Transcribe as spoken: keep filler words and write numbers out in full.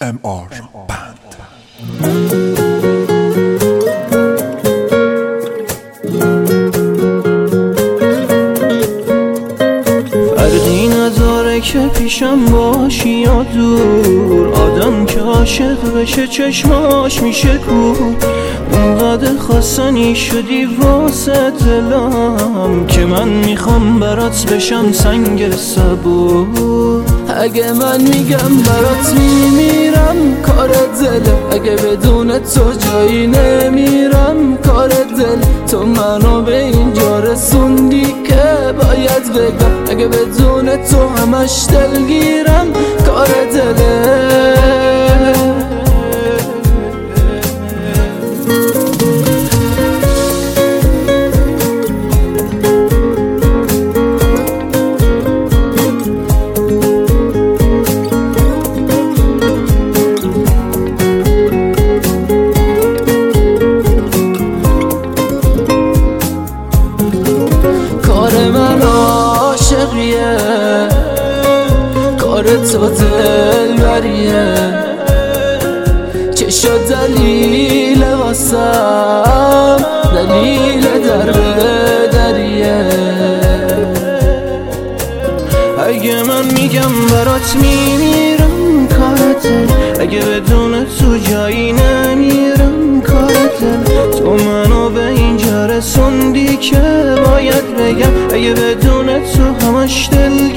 ام آر بند. فرقی نداره که پیشم باشی یا دور، آدم که عاشق بشه چشماش میشه کور. اونقدر خواستنی شدی واسه دلم که من میخوام برات بشم سنگ صبور. اگه من میگم برات میمیرم کار دله، اگه بدون تو جایی نمیرم کار دل. تو منو به اینجا رسوندی که باید بگم، اگه بدون تو همش دلگیرم کار دله. کار من عاشقیه، کار تو دلبریه، چه شد دلیل واسم، دلیل در به دریه. اگه من میگم برات میمیرم کارته، اگه بدون تو جایی نمیرم کارته. تو منو به اینجا رسوندی که باید بگم، اگه بدون تو همش دل